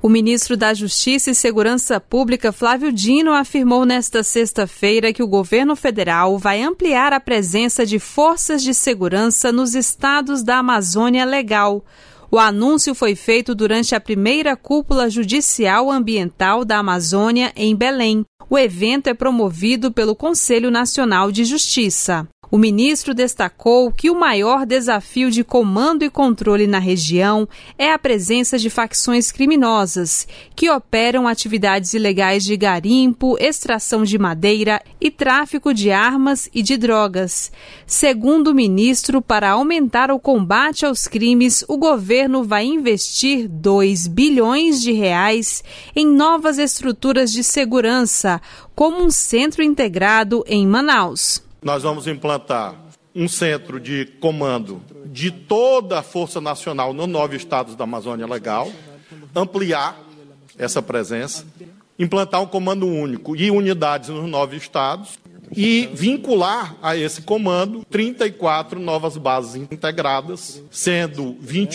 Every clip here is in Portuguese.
O ministro da Justiça e Segurança Pública, Flávio Dino, afirmou nesta sexta-feira que o governo federal vai ampliar a presença de forças de segurança nos estados da Amazônia Legal. O anúncio foi feito durante a primeira cúpula judicial ambiental da Amazônia em Belém. O evento é promovido pelo Conselho Nacional de Justiça. O ministro destacou que o maior desafio de comando e controle na região é a presença de facções criminosas, que operam atividades ilegais de garimpo, extração de madeira e tráfico de armas e de drogas. Segundo o ministro, para aumentar o combate aos crimes, o governo vai investir 2 bilhões de reais em novas estruturas de segurança, como um centro integrado em Manaus. Nós vamos implantar um centro de comando de toda a Força Nacional nos 9 estados da Amazônia Legal, ampliar essa presença, implantar um comando único e unidades nos 9 estados e vincular a esse comando 34 novas bases integradas, sendo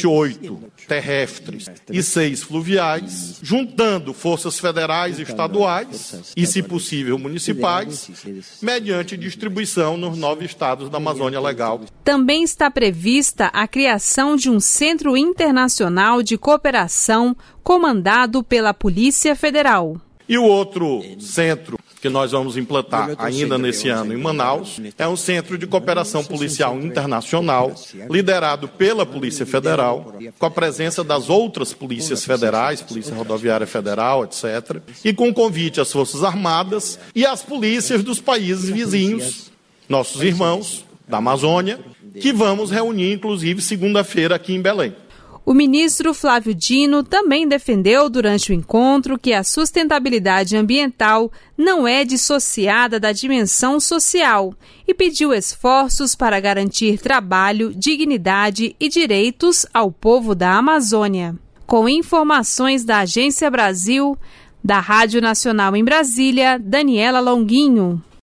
28 terrestres e 6 fluviais, juntando forças federais e estaduais e, se possível, municipais, mediante distribuição nos 9 estados da Amazônia Legal. Também está prevista a criação de um Centro Internacional de Cooperação comandado pela Polícia Federal. E o outro centro que nós vamos implantar ainda nesse ano em Manaus é um centro de cooperação policial internacional, liderado pela Polícia Federal, com a presença das outras polícias federais, Polícia Rodoviária Federal, etc., e com convite às Forças Armadas e às polícias dos países vizinhos, nossos irmãos da Amazônia, que vamos reunir, inclusive, segunda-feira aqui em Belém. O ministro Flávio Dino também defendeu durante o encontro que a sustentabilidade ambiental não é dissociada da dimensão social e pediu esforços para garantir trabalho, dignidade e direitos ao povo da Amazônia. Com informações da Agência Brasil, da Rádio Nacional em Brasília, Daniela Longuinho.